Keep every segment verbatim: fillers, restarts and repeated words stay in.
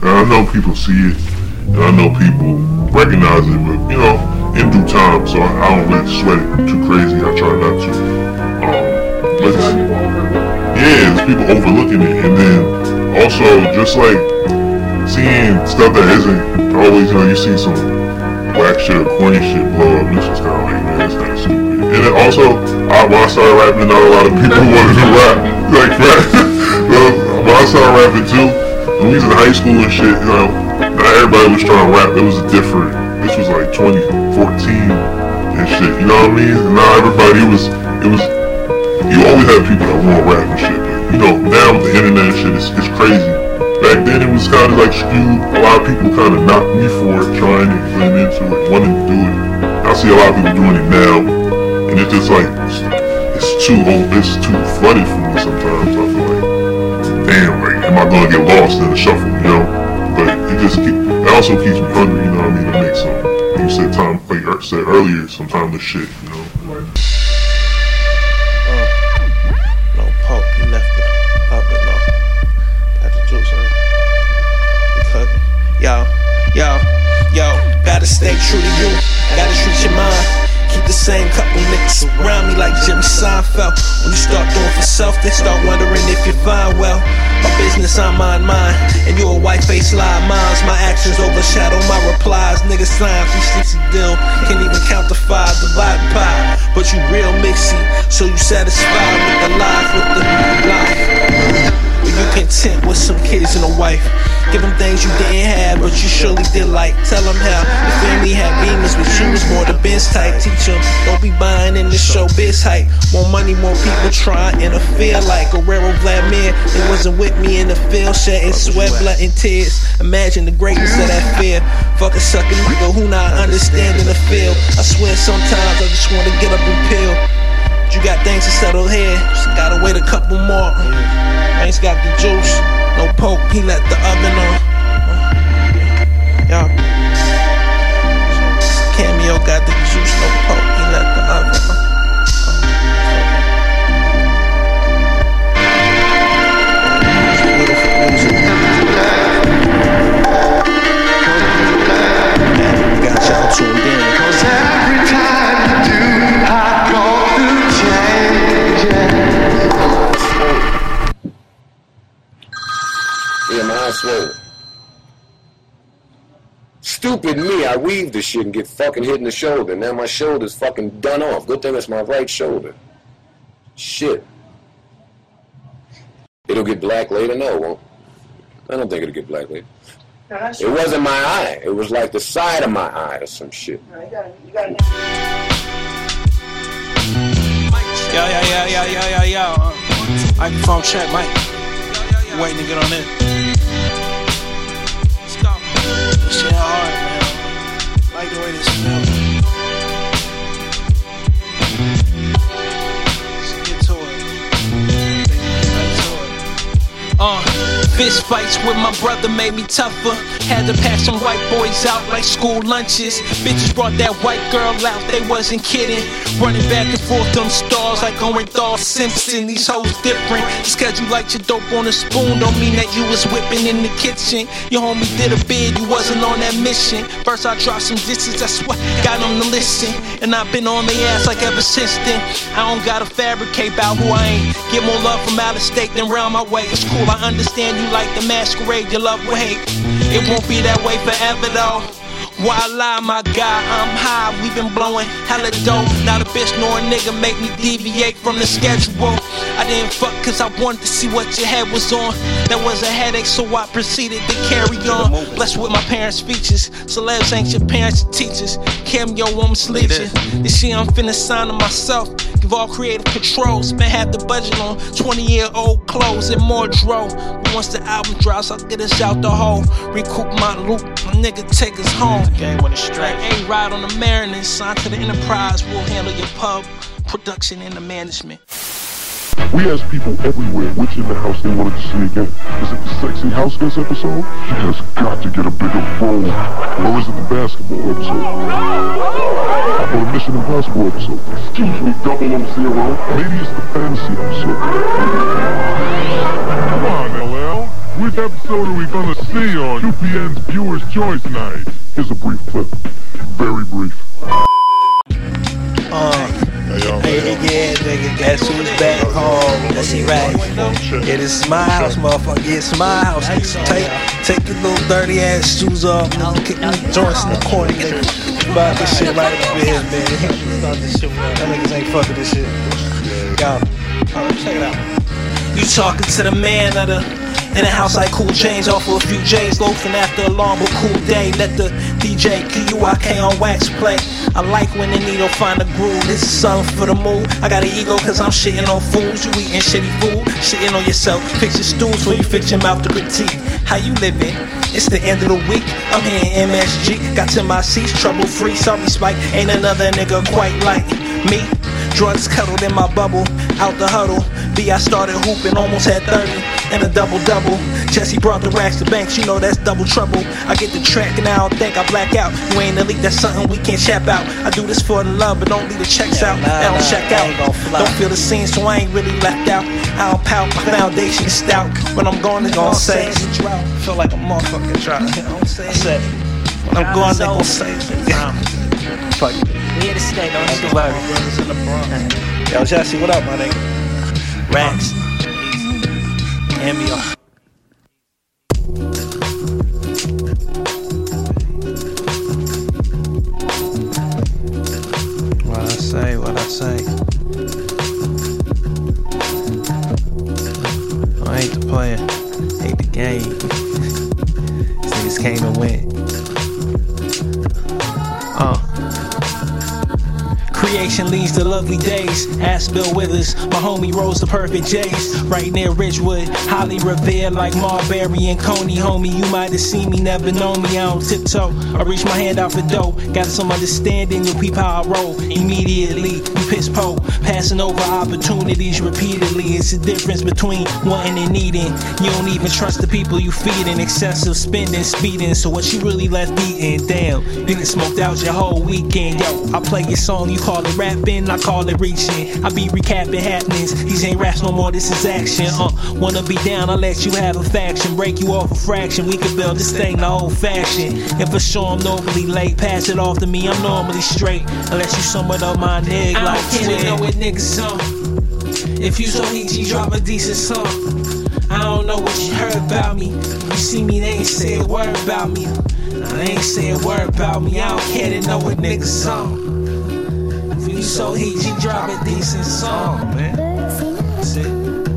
And I know people see it, and I know people recognize it, but you know, in due time, so I, I don't really sweat it too crazy. I try not to. Um, but it's, yeah, there's people overlooking it, and then also just like seeing stuff that isn't always, you know, you see some whack shit or corny shit blow up, and it's just kind of like, man, it's kind of stupid. And then also, I, when I started rapping, not a lot of people wanted to rap, like rap. Well, when I started rapping too, when we was in high school and shit, you know, not everybody was trying to rap. It was different. This was like twenty fourteen and shit, you know what I mean? And not everybody was, it was, you always had people that want to rap and shit, but you know, now with the internet and shit, it's, it's crazy. Back then it was kind of like skewed. A lot of people kind of knocked me for it, trying to get into it, wanting to do it. I see a lot of people doing it now, and it's just like, it's, it's too old, it's too flooded for me sometimes. I feel like, damn, like, am I gonna get lost in the shuffle, you know? But it just keep, it also keeps me hungry, you know what I mean, to make some, like you said, time, like you said earlier, some timeless shit, you know? Like, uh, no Pope, he left it up and no. Got the juice, huh? We cooking. Yo, yo, yo, gotta stay true to you, gotta treat your mind. Keep the same couple niggas around me like Jimmy Seinfeld. When you start doing for self, they start wondering if you're fine. Well, my business, I mind mine, and you a white face lie minds. My actions overshadow my replies. Niggas sign three sixty deal, can't even count the five, divide pie. But you real mixy, so you satisfied with the life, with the life. But you content with some kids and a wife. Give them things you didn't have, but you surely did like. Tell them how the family had beamers, but you was more the Benz type. Teach them, don't be buying in the showbiz hype. More money, more people trying to interfere like Guerrero Vladimir. They wasn't with me in the field, shedding sweat, blood, and tears. Imagine the greatness of that fear. Fuck a sucking nigga who not understanding the field. I swear sometimes I just wanna get up and peel. But you got things to settle here, just gotta wait a couple more. Man's got the juice. No Pope, he let the oven on. Yo. Cameo got the juice. No Pope, he let the oven on. Beautiful music. Got y'all tuned in. Cause every time you do, I go through changes. Yeah, my eyes swollen. Stupid me, I weave this shit and get fucking hit in the shoulder. Now my shoulder's fucking done off. Good thing it's my right shoulder. Shit. It'll get black later? No, it won't. I don't think it'll get black later. No, that's it wasn't my eye. It was like the side of my eye or some shit. No, you gotta, you gotta... Yo, yo, yo, yo, yo, yo, yo. Uh, microphone check, Mike. Waiting to get on in. Let's go. Shit hard, man. Like the way this feels. Let's get to it. Get to it. Uh, fist fights with my brother made me tougher. Had to pass some white boys out like school lunches. Bitches brought that white girl out, they wasn't kidding. Running back and forth them stars like Orenthal Simpson. These hoes different. Just cause you liked your dope on a spoon don't mean that you was whipping in the kitchen. Your homie did a bid, you wasn't on that mission. First I dropped some disses, that's what got them to listen. And I've been on their ass like ever since then. I don't gotta fabricate about who I ain't. Get more love from out of state than round my way. It's cool, I understand you like the masquerade, your love will hate. It won't be that way forever though. Why lie, my guy, I'm high, we been blowing hella dope. Not a bitch nor a nigga make me deviate from the schedule. I didn't fuck cause I wanted to see what your head was on. That was a headache so I proceeded to carry on. Blessed with my parents' features. Celebs ain't your parents, your teachers. Cameo won't mislead you. This shit I'm finna sign to myself. Give all creative control. Spend half the budget on twenty year old clothes and more dro. But once the album drops I'll get us out the hole. Recoup my loot, my nigga take us home. Game with a strike. Ain't ride on the Mariners, signed to the Enterprise. We'll handle your pub, production, and the management. We asked people everywhere which in the house they wanted to see again. Is it the Sexy House Guest episode? She has got to get a bigger role. Or is it the basketball episode? Or the Mission Impossible episode? Excuse me, double M zero. Maybe it's the fantasy episode. Come on, L L. We're Which episode are we gonna see on U P N's Viewers Choice Night? Here's a brief clip. Very brief. Uh, hey, hey, yeah, nigga, guess who's back home? Let's see, right? Yeah, this is my house, motherfucker. Yeah, it's my house. Take, take your little dirty ass shoes off, nigga. Kick them joints in the corner, nigga. About this shit right up here, man. Start this shit, man. That niggas ain't fucking this shit. Go. Alright, check it out. You talking to the man of the in the house like Cool James, off of a few J's, loafing after a long but cool day. Let the D J Q U I K on wax play. I like when the needle find a groove. This is something for the mood. I got an ego cause I'm shitting on fools. You eating shitty food, shitting on yourself. Fix your stools before you fix your mouth to critique. How you living? It's the end of the week. I'm here in M S G. Got to my seats, trouble free. Sorry Spike, ain't another nigga quite like me. Drugs cuddled in my bubble, out the huddle. B, I started hooping, almost had thirty, and a double-double. Jesse brought the racks to banks, you know that's double trouble. I get the track and I don't think I black out. You ain't elite, that's something we can't chap out. I do this for the love, but don't leave the checks out. I don't check out, don't feel the scene, so I ain't really left out. I don't pout, my foundation is stout. When I'm gone, they gon' say feel like a motherfucking drought. I said, when I'm gone, they gon' say fuck it. We here to stay, don't That's you? the Larry brothers in the Bronx. Yo, Jesse, what up, my nigga? Racks. Hand me off. What I say, what I say. I hate the player, hate the game. These niggas came to win. Uh. Creation leads to lovely days. Ask Bill Withers, my homie rolls the perfect J's. Right near Ridgewood, highly revered like Marbury and Coney. Homie, you might have seen me, never known me. I don't tiptoe. I reach my hand out for dough. Got some understanding, you peep how I roll. Immediately, you piss po. Passing over opportunities repeatedly. It's the difference between wanting and needing. You don't even trust the people you feeding. Excessive spending, speeding. So what you really left eating? Damn, you done smoked out your whole weekend. Yo, I play your song, you call it rapping, I call it reaching. I be recapping happenings. These ain't raps no more, this is action. Uh, wanna be down, I let you have a faction. Break you off a fraction, we can build this thing the old fashioned. And for sure I'm normally late, pass it off to me, I'm normally straight. Unless you somewhat of my nigga I like don't Twig. know what niggas on. If you so heat, you drop a decent song. I don't know what you heard about me. You see me, they ain't say a word about me. They ain't say a word about me. I don't care to know what niggas on. If you so heat, you drop a decent song, man. That's it.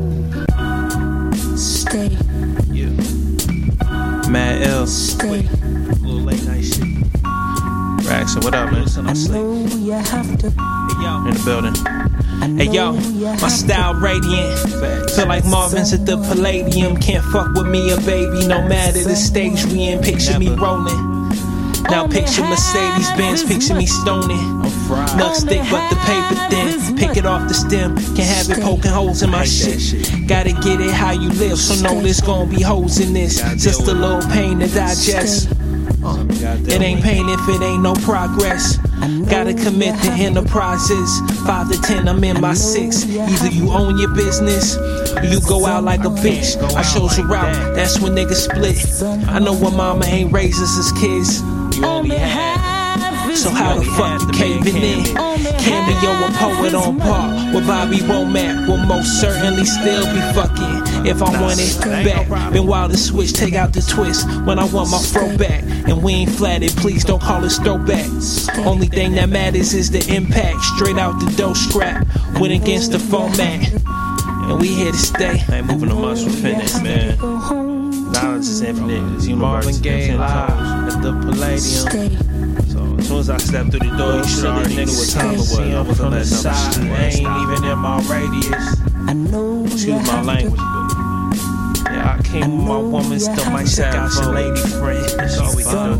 Stay, Yeah. Mad L. stay. Little late night shit. Raxon, what up, man? I know you have to. Hey, yo. In the building. I know Hey yo, you my have style radiant. Feel like Marvin's at the Palladium. Can't fuck with me a baby, no matter the stage we in. Picture me rolling. Now picture Mercedes Benz, picture me stoning. Nuck stick but the paper thin. Pick it off the stem, can't have it poking holes in my shit. Gotta get it how you live, so know there's gonna be holes in this. Just a little pain to digest. Uh, it ain't pain if it ain't no progress. Gotta commit to enterprises. Five to ten, I'm in my six. Either you own your business, or you go out like a bitch. I chose a route, that's when niggas split. I know when mama ain't raised us as kids. You only had. So how the fuck you caving in? Cameo a poet on par with Bobby Womack. Will most certainly still be fucking if I want it back. Been wild to switch, take out the twist when I want my fro back. And we ain't flattered, please don't call us throwback. Only thing that matters is the impact. Straight out the dough scrap, went against the format. And we here to stay. I ain't moving the muscle fitness, man. Knowledge is infinite. This universe is infinite. At the Palladium. So as soon as I stepped through the door, you should already knew what time it was. I was on the side. I ain't even in my radius. I know Excuse my language, but yeah, I came with my woman, still might check out your lady friend. That's all we can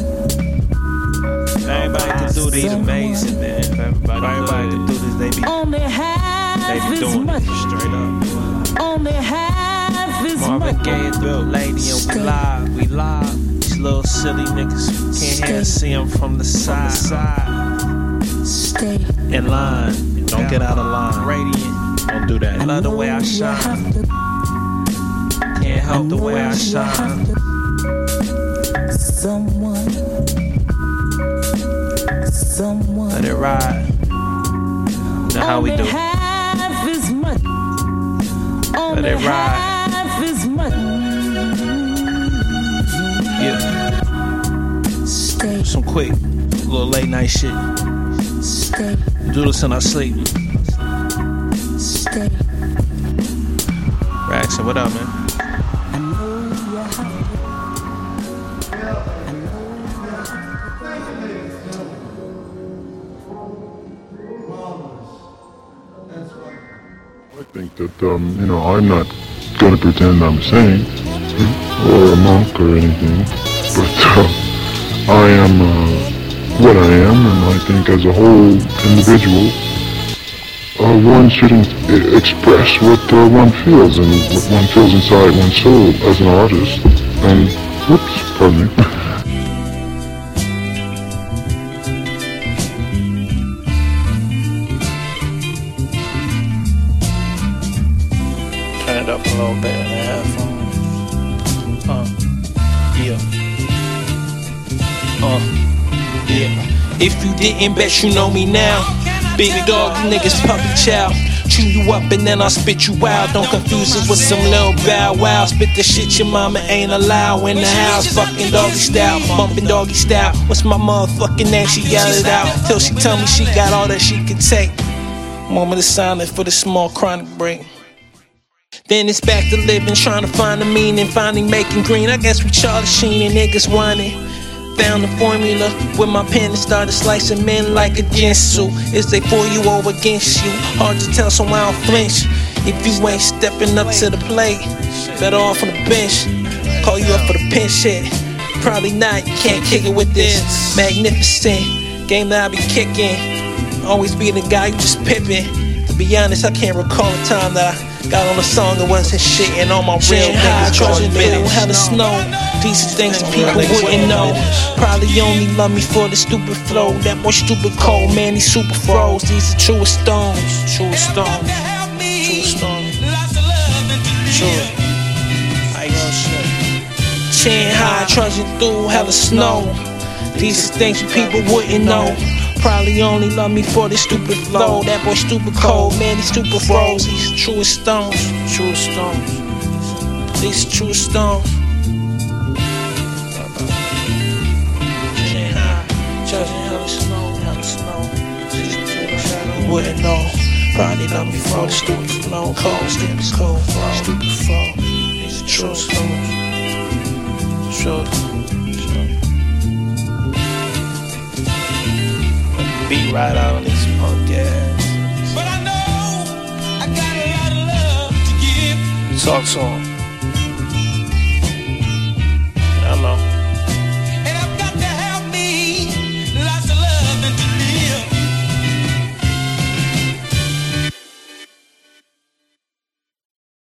do. Everybody can do this, amazing, man. If everybody, everybody can do this, they be, only half they be is doing much. it straight up. Only half is Marvin much. Gaye, the lady, and we live, we live. These little silly niggas can't hear and see them from the side. Stay. In line, don't get out of line. Radiant, don't do that. Love the way I shine. Can't help the way I shine. Someone, someone. Let it ride. Now how we do? Half as much. Let it ride. Half as much. Yeah. Stay, Some quick, little late night shit. stay, Do this in our sleep. stay. Raxon, what up, man? I know you have to. I know. I think that, um, you know, I'm not going to pretend I'm a saint or a monk or anything, but uh, I am uh, what I am, and I think as a whole individual, uh, one shouldn't I- express what uh, one feels and what one feels inside one's soul as an artist. And, whoops, pardon me. Turn it up a little bit in the headphones. Uh, yeah. Uh, yeah. If you didn't, bet you know me now. Big dog, you niggas puppy chow. Chew you up and then I'll spit you out. Don't confuse it with some little bow wow. Spit the shit your mama ain't allowed in the house. Fucking doggy style, bumping doggy style. What's my motherfucking name? She yelled it out till she tell me she got all that she can take. Moment of silence for the small chronic break. Then it's back to living, trying to find the meaning, finally making green. I guess we Charlie Sheen and niggas whining. Found the formula with my pen and started slicing men like a jinsu. Is they for you or against you? Hard to tell, so I don't flinch. If you ain't stepping up to the plate, better off on the bench. Call you up for the pinch hit. Probably not, you can't kick it with this magnificent game that I be kicking. Always be the guy you just pippin'. To be honest, I can't recall a time that I got on a song that wasn't shit, and all my real niggas trudging through hell of snow. These are things that people wouldn't know. Probably only love me for the stupid flow. That boy stupid cold, man, he's super froze. These are truest stones, truest stones, truest stones. True. Chin high, trudging through hell of snow. These are things that people wouldn't know. Probably only love me for this stupid flow. That boy stupid cold, man, he's stupid froze. He's truest stones, truest stones. These truest stones. Chin high, judging hella snow, hella snow. You wouldn't know. Probably love me for the stupid flow. Cold, stupid cold, stupid flow. These are true stones. True. Beat right out on these punk ass. But I know I got a lot of love to give. Talk to him.